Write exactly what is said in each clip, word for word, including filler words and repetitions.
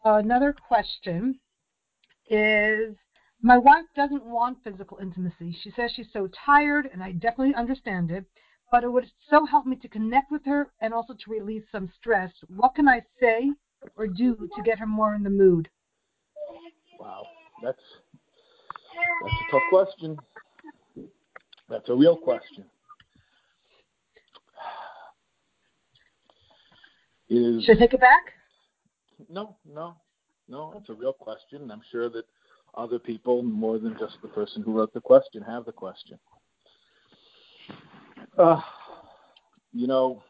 Another question is, my wife doesn't want physical intimacy. She says she's so tired, and I definitely understand it, but it would so help me to connect with her and also to release some stress. What can I say or do to get her more in the mood? Wow, that's that's a tough question. That's a real question. Is Should I take it back? no, no, no. It's a real question. I'm sure that other people, more than just the person who wrote the question, have the question. Uh, you know,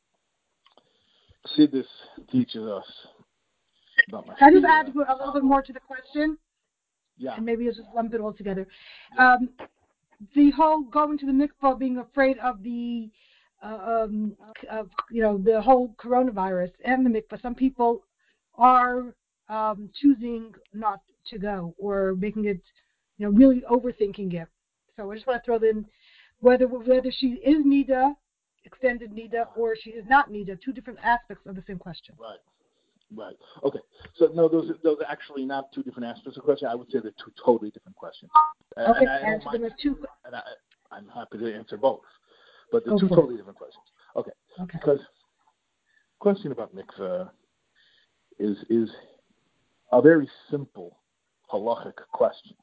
Sidis teaches us about my Can I just add fear. a little bit more to the question? Yeah, And maybe I'll just lump it all together. yeah, Um, the whole going to the mikvah, being afraid of the, uh, um, of, you know, the whole coronavirus and the mikvah. Some people are um, choosing not to go or making it, you know, really overthinking it. So I just want to throw in whether whether she is nida, extended nida, or she is not nida. Two different aspects of the same question. right. Right. Okay. So no, those are, those are actually not two different aspects of the question. I would say they're two totally different questions, Okay, and I don't answer them mind. as two. And I, I'm happy to answer both, but they're Go two for it. totally different questions. Okay. Okay. Because the question about mikveh is is a very simple halachic question.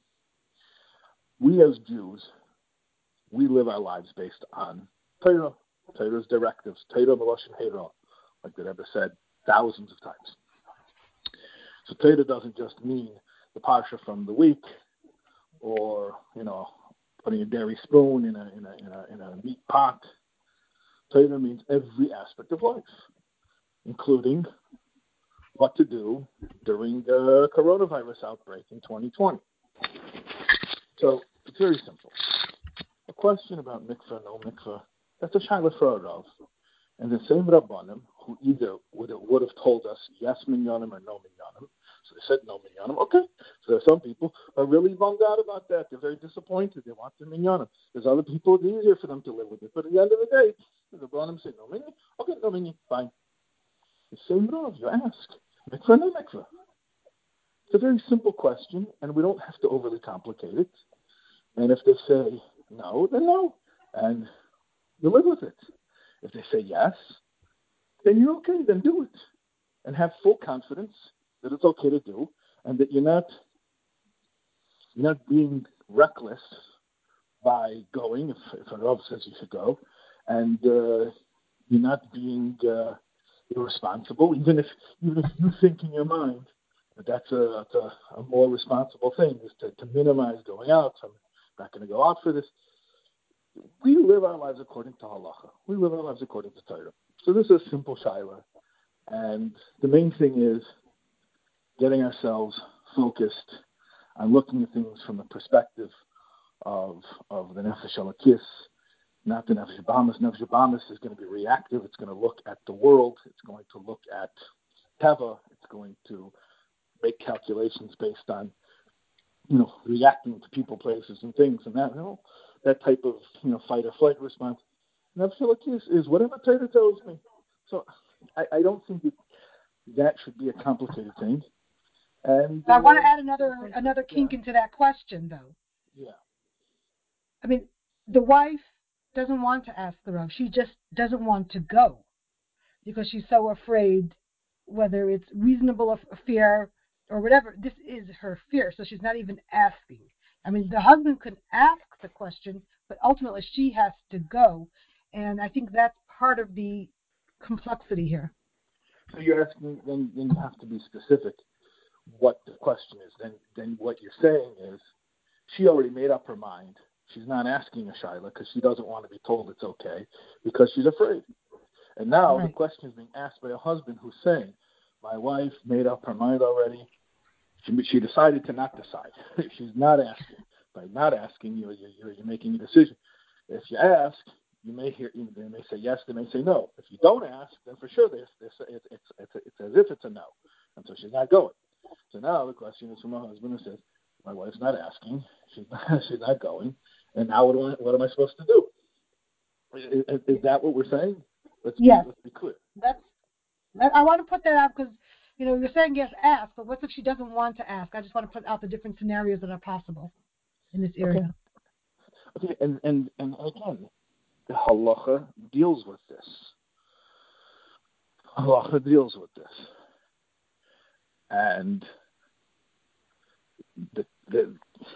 We as Jews, we live our lives based on Torah, Torah's directives, Torah Meloshin Hera, like the Rebbe said thousands of times. So Torah doesn't just mean the parsha from the week, or you know, putting a dairy spoon in a in a in a, in a meat pot. Torah means every aspect of life, including what to do during the coronavirus outbreak in twenty twenty. So it's very simple. A question about mikveh, no mikveh, that's a shaila for a rav. And the same rabbanim who either would have, would have told us yes minyanim or no minyanim. So they said no minyanim. Okay. So there are some people who are really bummed out about that. They're very disappointed. They want the minyanim. There's other people it's easier for them to live with it. But at the end of the day, the rabbanim say no minyan. Okay, no minyan, fine. The same rav, you ask mikveh, no mikveh. It's a very simple question, and we don't have to overly complicate it. And if they say no, then no, and you live with it. If they say yes, then you're okay, then do it. And have full confidence that it's okay to do, and that you're not you're not being reckless by going, if, if a Rav says you should go, and uh, you're not being uh, irresponsible, even if even if you think in your mind that that's a, that's a, a more responsible thing, is to, to minimize going out. So I'm not going to go out for this. We live our lives according to halacha. We live our lives according to Torah. So this is a simple shaila. And the main thing is getting ourselves focused on looking at things from the perspective of of the Nefesh Elokis, not the Nefesh Bahamas. Nefesh Bahamas is going to be reactive. It's going to look at the world. It's going to look at Teva. It's going to make calculations based on, you know, reacting to people, places, and things, and that, you know, that type of, you know, fight or flight response. Nefesh Elokis is whatever Torah tells me. So I, I don't think that that should be a complicated thing. And I want uh, to add another another yeah, kink into that question, though. yeah, I mean, the wife doesn't want to ask the Rav. She just doesn't want to go because she's so afraid, whether it's reasonable of fear or whatever. This is her fear, so she's not even asking. I mean, the husband could ask the question, but ultimately she has to go. And I think that's part of the complexity here. So you're asking, then, then you have to be specific what the question is. Then, then what you're saying is she already made up her mind. She's not asking a shaila because she doesn't want to be told it's okay because she's afraid. And now the Right. question is being asked by a husband who's saying, my wife made up her mind already. She, she decided to not decide. She's not asking. By not asking, you're, you're, you're making a decision. If you ask, you may hear, they may say yes, they may say no. If you don't ask, then for sure they, they say it's, it's, it's, it's as if it's a no. And so she's not going. So now the question is from a husband who says, my wife's not asking, she's not, she's not going, and now what, do I, what am I supposed to do? Is, is that what we're saying? Let's be Yes. let's be clear. That's. I want to put that out because you know, you're saying yes, ask, but what if she doesn't want to ask? I just want to put out the different scenarios that are possible in this area. Okay, okay. And, and, and again, the halacha deals with this. Halacha deals with this. And the, the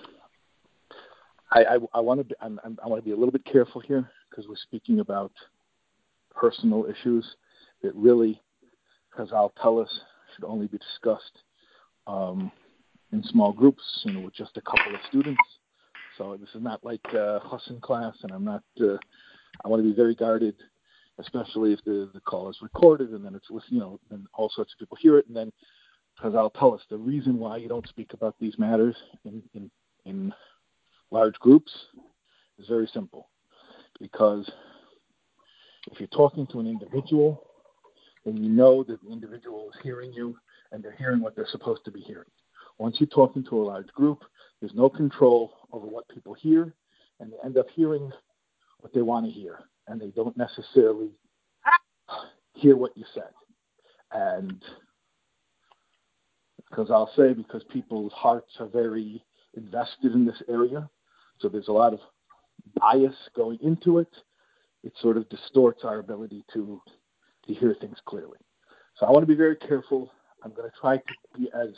I, I, I want to be, I'm, I'm, I want to be a little bit careful here because we're speaking about personal issues that really, Chazal tell us, should only be discussed um, in small groups, you know, with just a couple of students. So this is not like a chassan class, and I'm not. Uh, I want to be very guarded, especially if the, the call is recorded, and then it's with you know, and all sorts of people hear it, and then Chazal tell us the reason why you don't speak about these matters in in, in large groups is very simple, because if you're talking to an individual, then you know that the individual is hearing you, and they're hearing what they're supposed to be hearing. Once you're talking to a large group, there's no control over what people hear, and they end up hearing what they want to hear, and they don't necessarily hear what you said. And because I'll say, because people's hearts are very invested in this area, so there's a lot of bias going into it, it sort of distorts our ability to, to hear things clearly. So I want to be very careful. I'm going to try to be as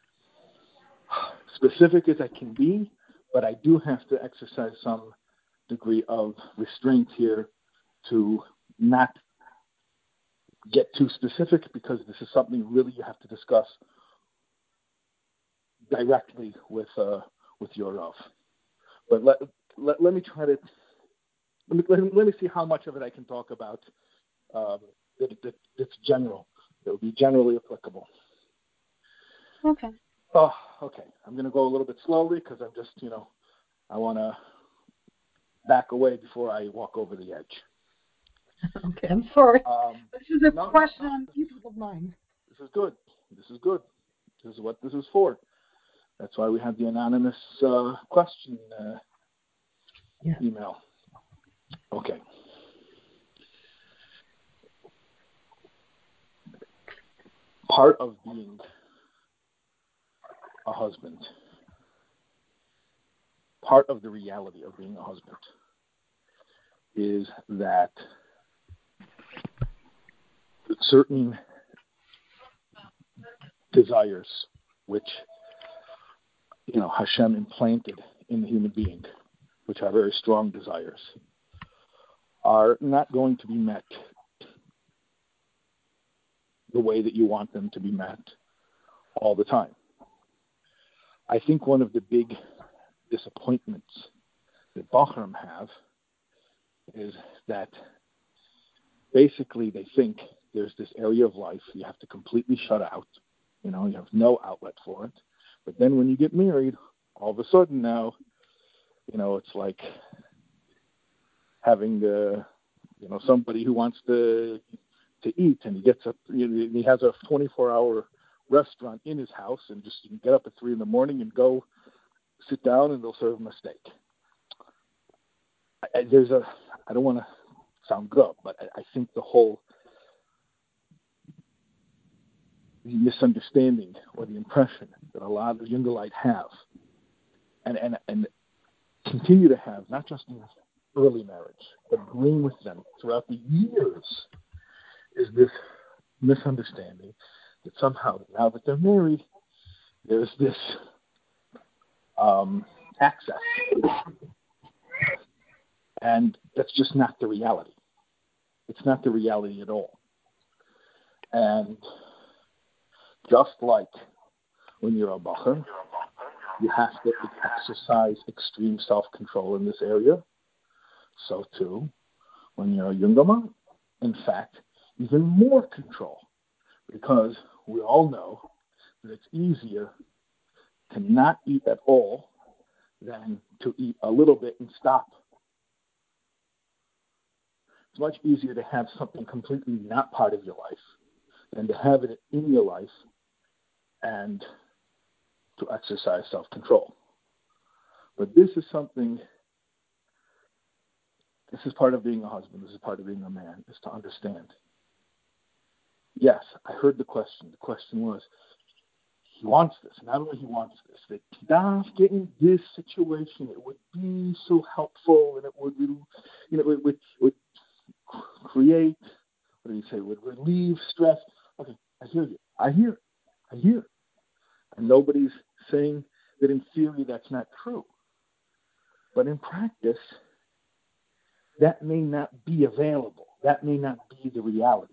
specific as I can be, but I do have to exercise some degree of restraint here to not get too specific, because this is something really you have to discuss directly with uh, with your Rav. But let, let let me try to let me, let, let me see how much of it I can talk about um, that, that that's general, that would be generally applicable. Okay. Oh, okay. I'm going to go a little bit slowly because I'm just, you know, I want to back away before I walk over the edge. Okay, I'm sorry. Um, this is a no, question no, no. on people's minds. This is good. This is good. This is what this is for. That's why we have the anonymous uh, question uh, yeah. email. Okay. Part of being a husband, part of the reality of being a husband is that certain desires which, you know, Hashem implanted in the human being, which are very strong desires, are not going to be met the way that you want them to be met all the time. I think one of the big disappointments that Bachram have is that basically they think there's this area of life you have to completely shut out. You know, you have no outlet for it. But then when you get married, all of a sudden now, you know, it's like having uh, you know, somebody who wants to to eat, and he gets up, you know, he has a twenty-four hour restaurant in his house, and just you can get up at three in the morning and go sit down, and they'll serve him a steak. I, there's a, I don't want to sound good, but I, I think the whole the misunderstanding or the impression that a lot of Jungelite have, and, and, and continue to have, not just in early marriage, but growing with them throughout the years, is this misunderstanding that somehow, now that they're married, there's this um, access. And that's just not the reality. It's not the reality at all. And just like when you're a bacher, you have to exercise extreme self-control in this area. So too, when you're a Yungama, in fact, even more control. Because we all know that it's easier to not eat at all than to eat a little bit and stop. It's much easier to have something completely not part of your life than to have it in your life and to exercise self-control. But this is something, this is part of being a husband, this is part of being a man, is to understand Yes, I heard the question. The question was, he wants this. Not only he wants this, that Dafka in this situation, it would be so helpful, and it would, you know, it would, would create, what do you say, would relieve stress. Okay, I hear you. I hear. I hear. And nobody's saying that in theory that's not true. But in practice, that may not be available. That may not be the reality.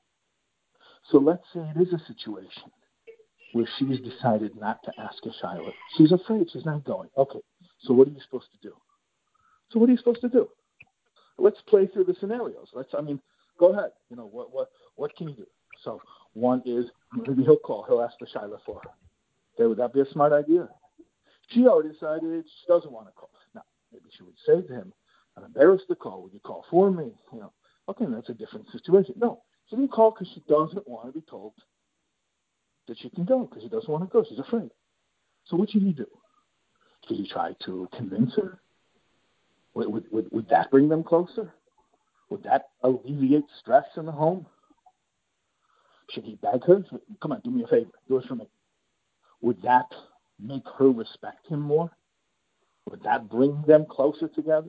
So let's say it is a situation where she's decided not to ask a Shiloh. She's afraid. She's not going. Okay, so what are you supposed to do? So what are you supposed to do? Let's play through the scenarios. Let's, I mean, go ahead. You know, what what what can you do? So one is, maybe he'll call. He'll ask the Shiloh for her. Okay, would that be a smart idea? She already decided she doesn't want to call. Now, maybe she would say to him, I'm embarrassed to call. Would you call for me? You know, okay, that's a different situation. No, she didn't call because she doesn't want to be told that she can go, because she doesn't want to go. She's afraid. So what should you do? Should you try to convince her? Would, would, would, would that bring them closer? Would that alleviate stress in the home? Should he beg her? Come on, do me a favor. Do it for me. Would that make her respect him more? Would that bring them closer together?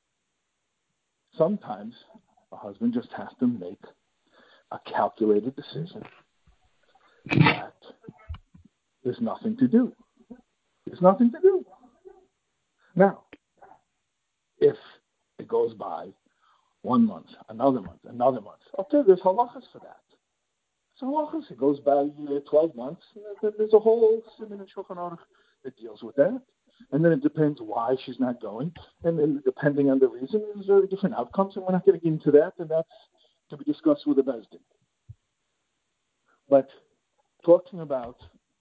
Sometimes a husband just has to make a calculated decision that there's nothing to do. There's nothing to do. Now, if it goes by one month, another month, another month, okay, there's halachas for that. So halachas, it goes by uh, twelve months, and there's a whole siman in Shulchan Aruch that deals with that. And then it depends why she's not going. And then depending on the reason, there's very different outcomes, and we're not going to get into that, and that's to be discussed with the Beis Din. But talking about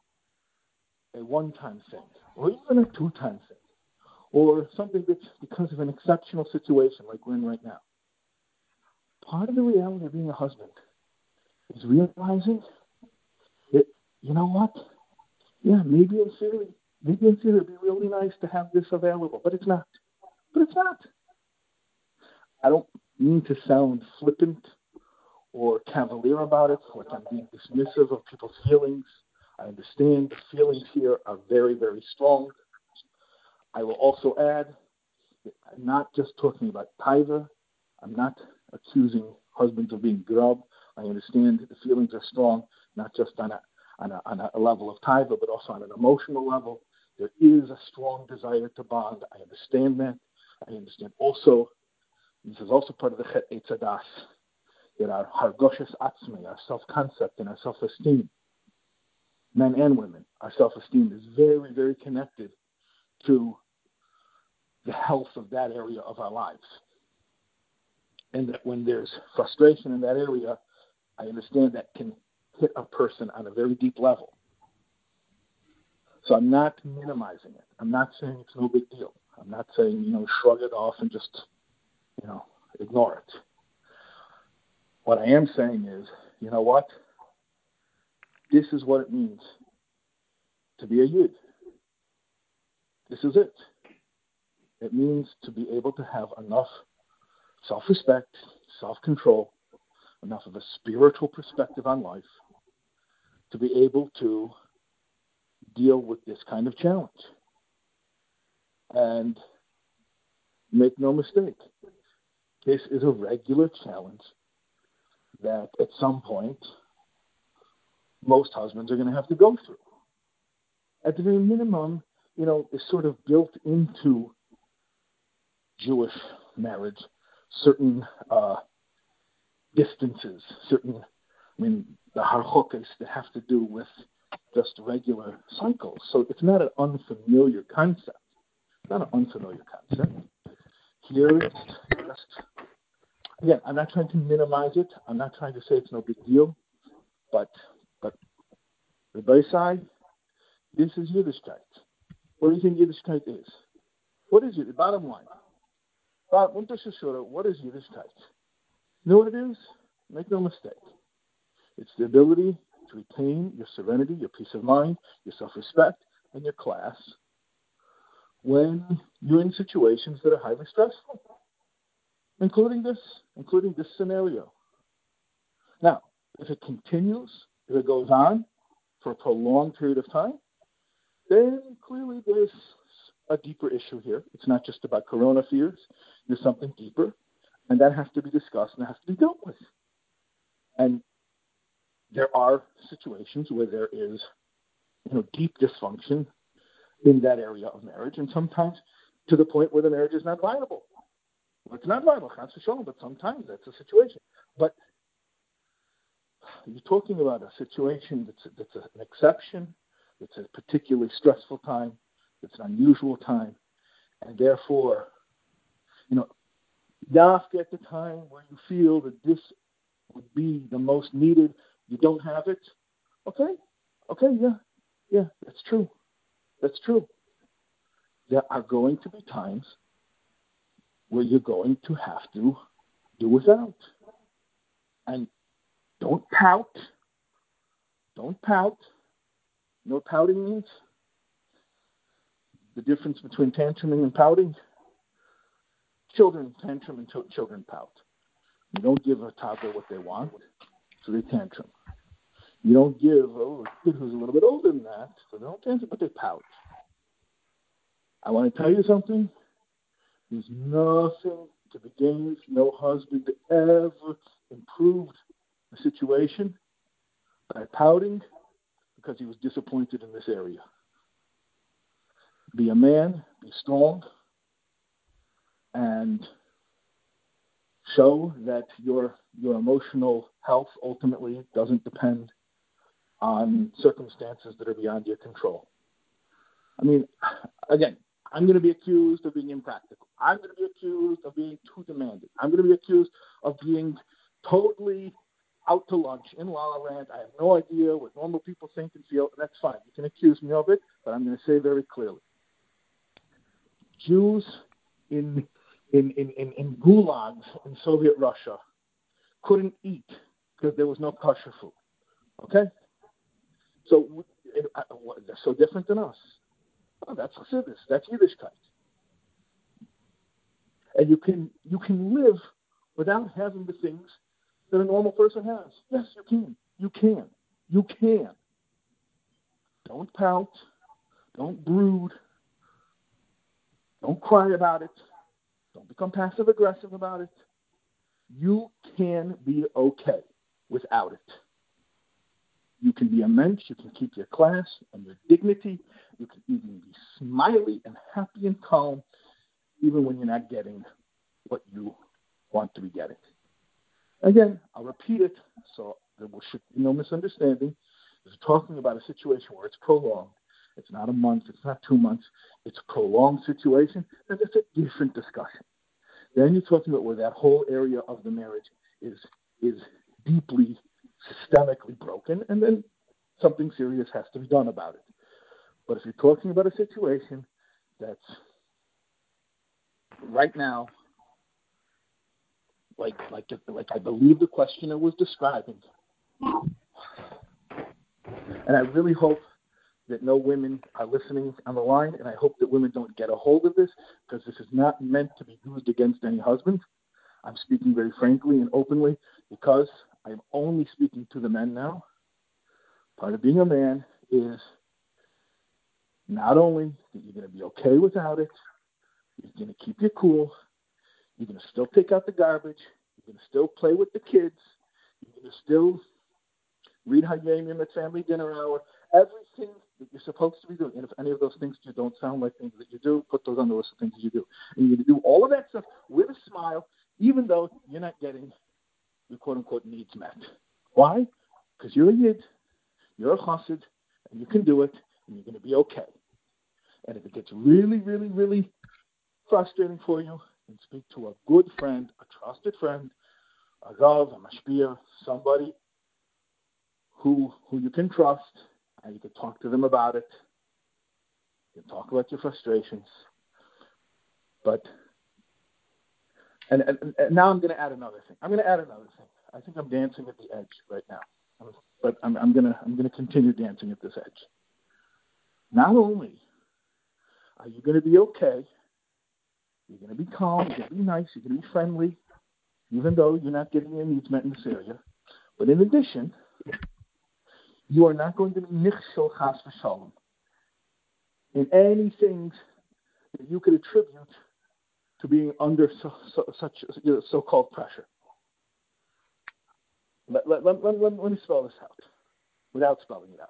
a one-time thing, or even a two-time thing, or something that's because of an exceptional situation like we're in right now, part of the reality of being a husband is realizing that, you know what, yeah, maybe in theory, maybe in theory it'd be really nice to have this available, but it's not. But it's not. I don't mean to sound flippant or cavalier about it, like I'm being dismissive of people's feelings. I understand the feelings here are very, very strong. I will also add that I'm not just talking about taiva. I'm not accusing husbands of being grub. I understand that the feelings are strong, not just on a, on a, on a level of taiva, but also on an emotional level. There is a strong desire to bond. I understand that. I understand also, this is also part of the Chet Eitz Hadas, that our hargoshes atzmi, our self-concept and our self-esteem, men and women, our self-esteem is very, very connected to the health of that area of our lives. And that when there's frustration in that area, I understand that can hit a person on a very deep level. So I'm not minimizing it. I'm not saying it's no big deal. I'm not saying, you know, shrug it off and just, you know, ignore it. What I am saying is, you know what? This is what it means to be a Yid. This is it. It means to be able to have enough self-respect, self-control, enough of a spiritual perspective on life to be able to deal with this kind of challenge. And make no mistake, this is a regular challenge that at some point most husbands are going to have to go through. At the very minimum, you know, is sort of built into Jewish marriage certain uh, distances, certain, I mean, the harchokes that have to do with just regular cycles. So it's not an unfamiliar concept. It's not an unfamiliar concept. Here it's just, again, I'm not trying to minimize it. I'm not trying to say it's no big deal. But, but the Beisai, this is Yiddishkeit. What do you think Yiddishkeit is? What is it? The bottom line. What is Yiddishkeit? You know what it is? Make no mistake. It's the ability to retain your serenity, your peace of mind, your self-respect, and your class when you're in situations that are highly stressful, including this, including this scenario. Now, If it continues, if it goes on for a prolonged period of time, then clearly there's a deeper issue here. It's not just about corona fears. There's something deeper, and that has to be discussed and has to be dealt with. And there are situations where there is, you know, deep dysfunction in that area of marriage, and sometimes to the point where the marriage is not viable. Well, it's not viable, but sometimes that's a situation. But you're talking about a situation that's, that's an exception, it's a particularly stressful time, it's an unusual time, and therefore, you know, dafka at the time where you feel that this would be the most needed, you don't have it. Okay, okay, yeah, yeah, that's true. That's true. There are going to be times where you're going to have to do without. And don't pout. Don't pout. You know what pouting means? The difference between tantruming and pouting? Children tantrum and ch- children pout. You don't give a toddler what they want, so they tantrum. You don't give oh, a kid who's a little bit older than that, so they don't tantrum, but they pout. I want to tell you something. There's nothing to be gained. No husband ever improved the situation by pouting because he was disappointed in this area. Be a man, be strong, and show that your your emotional health ultimately doesn't depend on circumstances that are beyond your control. I mean, again, I'm going to be accused of being impractical. I'm going to be accused of being too demanding. I'm going to be accused of being totally out to lunch in La La Land. I have no idea what normal people think and feel, and that's fine. You can accuse me of it, but I'm going to say very clearly. Jews in in, in, in, in gulags in Soviet Russia couldn't eat because there was no kosher food. Okay? So it, uh, they're so different than us. Oh, that's Chassidus. That's Yiddishkeit. And you can you can live without having the things that a normal person has. Yes, you can. You can. You can. Don't pout. Don't brood. Don't cry about it. Don't become passive aggressive about it. You can be okay without it. You can be a mensch. You can keep your class and your dignity. You can even be smiley and happy and calm, even when you're not getting what you want to be getting. Again, I'll repeat it so there should be no misunderstanding. We're talking about a situation where it's prolonged. It's not a month. It's not two months. It's a prolonged situation. And it's a different discussion. Then you're talking about where that whole area of the marriage is is deeply, systemically broken, and then something serious has to be done about it. But if you're talking about a situation that's right now, like like like I believe the questioner was describing, and I really hope that no women are listening on the line, and I hope that women don't get a hold of this, because this is not meant to be used against any husband. I'm speaking very frankly and openly because I'm only speaking to the men now. Part of being a man is not only that you're going to be okay without it, you're going to keep your cool, you're going to still take out the garbage, you're going to still play with the kids, you're going to still read Hayamim at family dinner hour, everything that you're supposed to be doing. And if any of those things you don't sound like things that you do, put those on the list of things that you do. And you're going to do all of that stuff with a smile, even though you're not getting your quote-unquote needs met. Why? Because you're a Yid, you're a Chassid, and you can do it, and you're going to be okay. And if it gets really, really, really frustrating for you, then speak to a good friend, a trusted friend, a Gav, a Mashpia, somebody who who you can trust, and you can talk to them about it. You can talk about your frustrations. But, and, and, and now I'm going to add another thing. I'm going to add another thing. I think I'm dancing at the edge right now. But I'm, I'm going to I'm going to continue dancing at this edge. Not only are you going to be okay, you're going to be calm, you're going to be nice, you're going to be friendly, even though you're not getting your needs met in this area, But in addition, you are not going to be nichshel chas v'shalom in any things that you could attribute to being under so, so, such you know, so-called pressure. Let, let, let, let, let me spell this out without spelling it out.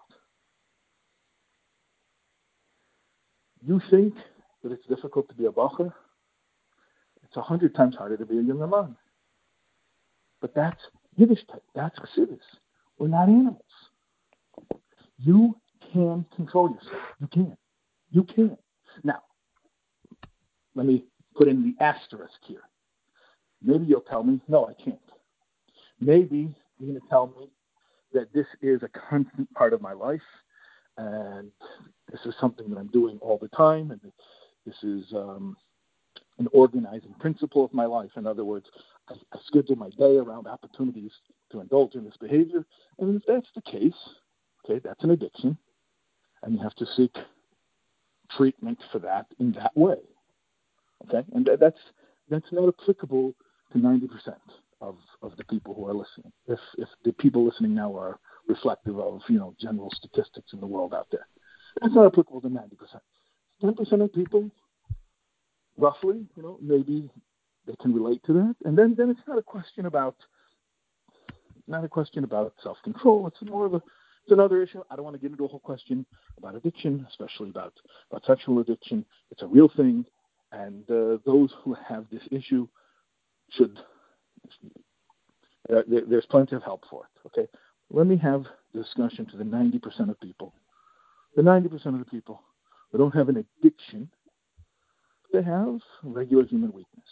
You think that it's difficult to be a bacher? It's a hundred times harder to be a young man. But that's Yiddishkeit. That's chassidus. We're not animals. You can control yourself. You can. You can. Now, let me put in the asterisk here. Maybe you'll tell me, no, I can't. Maybe you're going to tell me that this is a constant part of my life, and this is something that I'm doing all the time, and this is um, an organizing principle of my life. In other words, I, I schedule my day around opportunities to indulge in this behavior. And if that's the case, okay, that's an addiction, and you have to seek treatment for that in that way. Okay, and that's that's not applicable to ninety percent of, of the people who are listening. If if the people listening now are reflective of you know general statistics in the world out there, it's not applicable to ninety percent. Ten percent of people, roughly, you know, maybe they can relate to that, and then then it's not a question about not a question about self-control. It's more of a it's another issue. I don't want to get into a whole question about addiction, especially about about sexual addiction. It's a real thing. And uh, those who have this issue should, uh, there, there's plenty of help for it, okay? Let me have the discussion to the ninety percent of people. The ninety percent of the people who don't have an addiction, they have regular human weakness.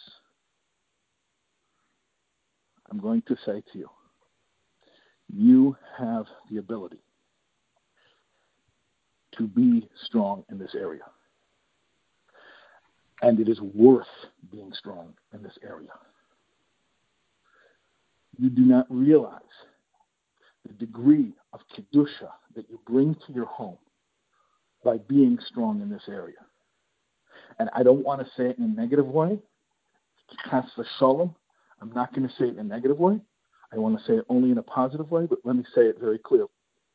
I'm going to say to you, you have the ability to be strong in this area. And it is worth being strong in this area. You do not realize the degree of kedusha that you bring to your home by being strong in this area. And I don't want to say it in a negative way. Chas v'shalom. I'm not going to say it in a negative way. I want to say it only in a positive way, but let me say it very clearly.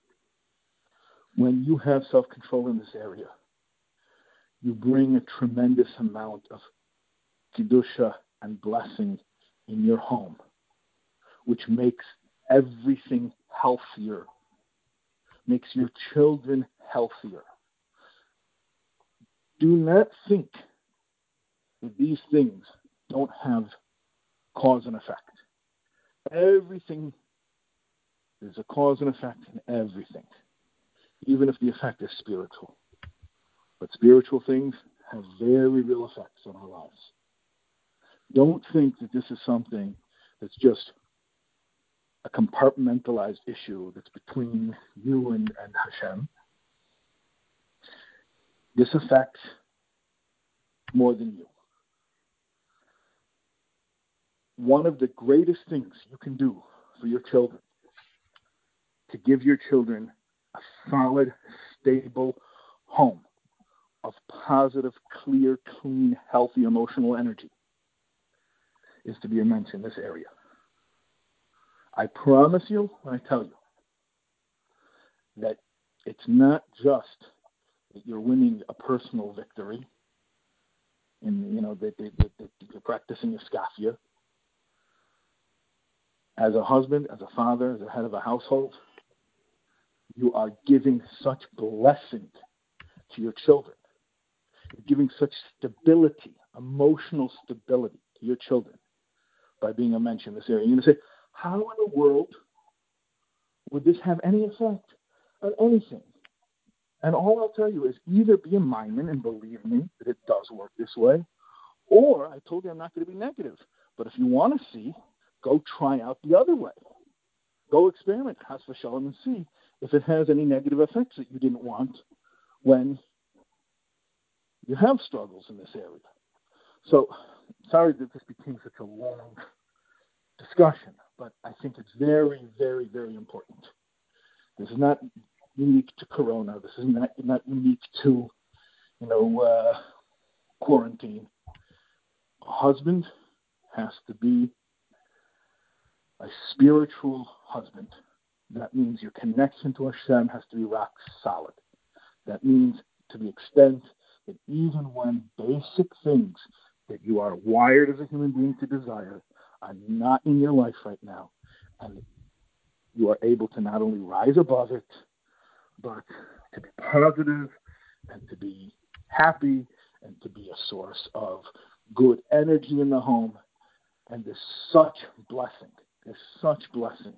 When you have self-control in this area, you bring a tremendous amount of kedusha and blessing in your home, which makes everything healthier, makes your children healthier. Do not think that these things don't have cause and effect. Everything, there's a cause and effect in everything, even if the effect is spiritual. But spiritual things have very real effects on our lives. Don't think that this is something that's just a compartmentalized issue that's between you and, and Hashem. This affects more than you. One of the greatest things you can do for your children, to give your children a solid, stable home of positive, clear, clean, healthy emotional energy, is to be immense in this area. I promise you, when I tell you, that it's not just that you're winning a personal victory, in you know that, that, that, that you're practicing iskafia. As a husband, as a father, as a head of a household, you are giving such blessing to your children. You're giving such stability, emotional stability to your children by being a mensch in this area. You're going to say, how in the world would this have any effect on anything? And all I'll tell you is either be a Maimon and believe me that it does work this way, or I told you I'm not going to be negative. But if you want to see, go try out the other way. Go experiment, chas v'shalom, and see if it has any negative effects that you didn't want when you have struggles in this area. So, sorry that this became such a long discussion, but I think it's very, very, very important. This is not unique to Corona. This is not, not unique to, you know, uh, quarantine. A husband has to be a spiritual husband. That means your connection to Hashem has to be rock solid. That means to the extent that even when basic things that you are wired as a human being to desire are not in your life right now, and you are able to not only rise above it, but to be positive and to be happy and to be a source of good energy in the home. And there's such blessing. There's such blessing.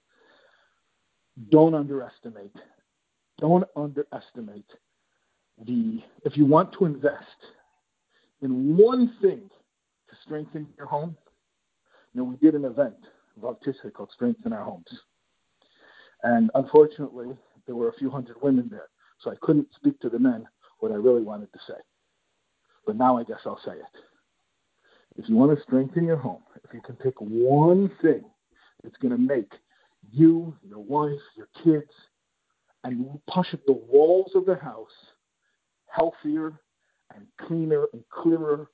Don't underestimate. Don't underestimate the, if you want to invest in one thing to strengthen your home, you know, we did an event about Tisha called Strengthen Our Homes. And unfortunately, there were a few hundred women there, so I couldn't speak to the men what I really wanted to say. But now I guess I'll say it. If you want to strengthen your home, if you can pick one thing that's going to make you, your wife, your kids, and push the walls of the house healthier and cleaner and clearer,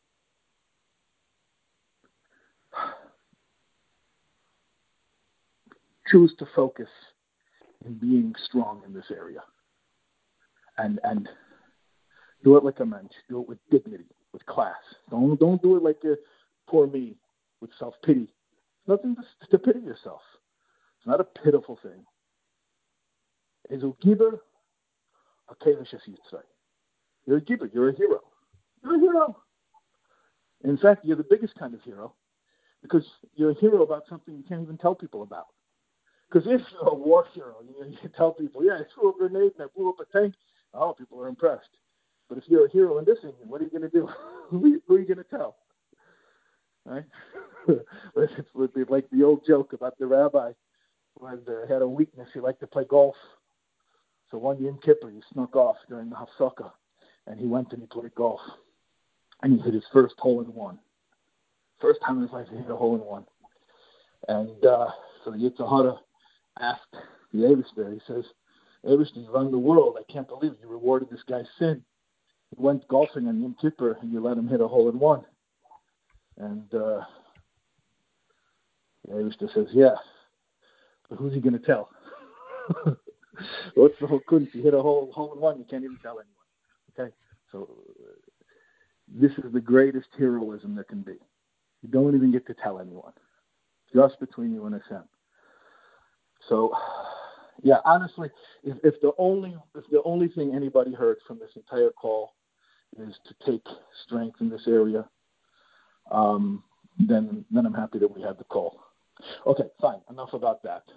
choose to focus in being strong in this area. And and do it like a mensch. Do it with dignity, with class. Don't don't do it like a poor me with self-pity. Nothing to, to pity yourself. It's not a pitiful thing. It's a giver, a kevish yitzray. You're a giver. You're a hero. You're a hero. In fact, you're the biggest kind of hero because you're a hero about something you can't even tell people about. Because if you're a war hero, you, you tell people, yeah, I threw a grenade and I blew up a tank, oh, people are impressed. But if you're a hero in this thing, what are you going to do? who, who are you going to tell? Right? It's like the old joke about the rabbi who had, uh, had a weakness. He liked to play golf. So one Yom Kippur, he snuck off during the Hafsaka, and he went and he played golf. And he hit his first hole-in-one. First time in his life he hit a hole-in-one. And uh, so the Yetzer Hara asked the Eibishter, he says, Eibishter, you run the world. I can't believe you rewarded this guy's sin. He went golfing on Yom Kippur, and you let him hit a hole-in-one. And uh, the Eibishter says, yeah, but who's he going to tell? What's the whole kunst? You hit a hole, hole-in-one, you can't even tell anyone. Okay? So uh, this is the greatest heroism there can be. You don't even get to tell anyone. Just between you and Hashem. So, yeah, honestly, if, if the only if the only thing anybody heard from this entire call is to take strength in this area, um, then then I'm happy that we had the call. Okay, fine. Enough about that.